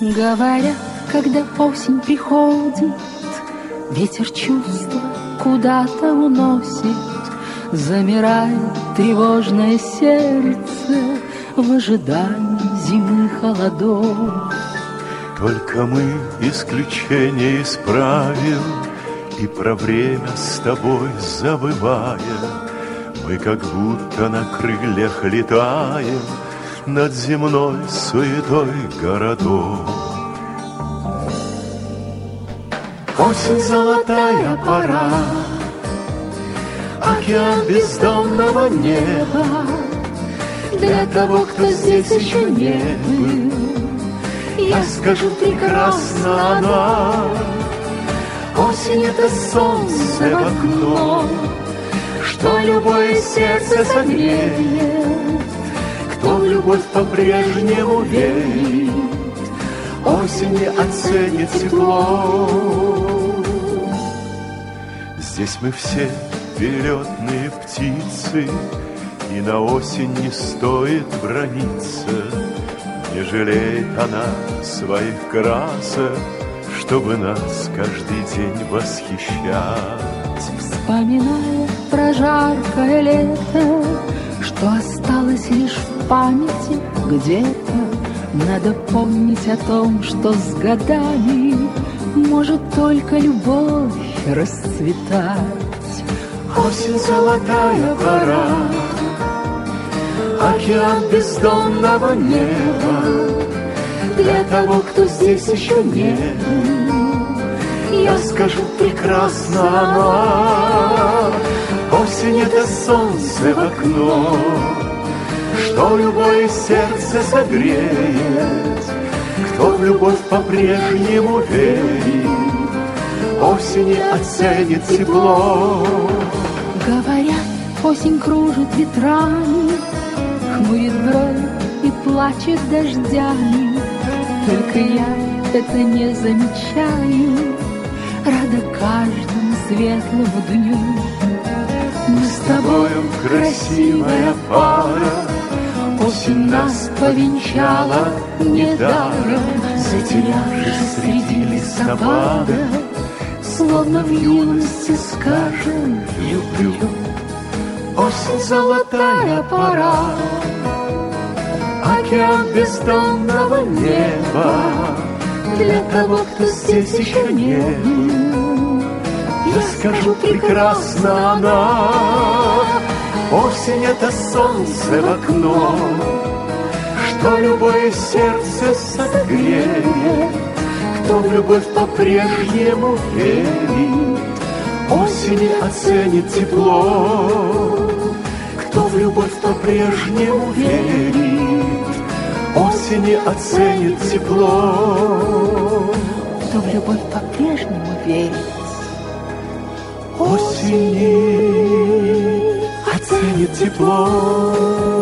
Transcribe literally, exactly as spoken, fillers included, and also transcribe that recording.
Говорят, когда осень приходит, ветер чувства куда-то уносит, замирает тревожное сердце в ожидании зимы холодов. Только мы исключение исправим, и про время с тобой забывая, мы как будто на крыльях летаем над земной суетой городов. Осень золотая пора, океан бездонного неба. Для того, кто здесь еще не был, я скажу, прекрасна она. Осень — это солнце в окно, что любое сердце согреет. Кто в любовь по-прежнему верит, осенью оценит тепло. Здесь мы все перелетные птицы, и на осень не стоит браниться. Не жалеет она своих красок, чтобы нас каждый день восхищать. Вспоминая про жаркое лето, что осталось лишь в памяти где-то, надо помнить о том, что с годами может только любовь расцветать. Осень золотая пора, океан бездонного неба. Для того, кто здесь еще не был, я скажу, прекрасна она. Осень — это солнце в окно, что любое сердце согреет. Кто в любовь по-прежнему верит, осенью оценит тепло. Говорят, осень кружит ветрами, хмурит брови и плачет дождями. Только я это не замечаю, рада каждому светлому дню. Мы с тобою красивая пара, осень нас повенчала недаром. Затерявшись среди листопада, словно в юности скажем люблю. Осень золотая пора, океан бездонного неба. Для того, кто здесь еще не был, я скажу, прекрасна она. Осень — это солнце в окно, что любое сердце согреет. Кто в любовь по-прежнему верит, осенью оценит тепло. Кто в любовь по-прежнему верит, осенью оценит тепло. Кто в любовь по-прежнему верит, осенью оценит тепло.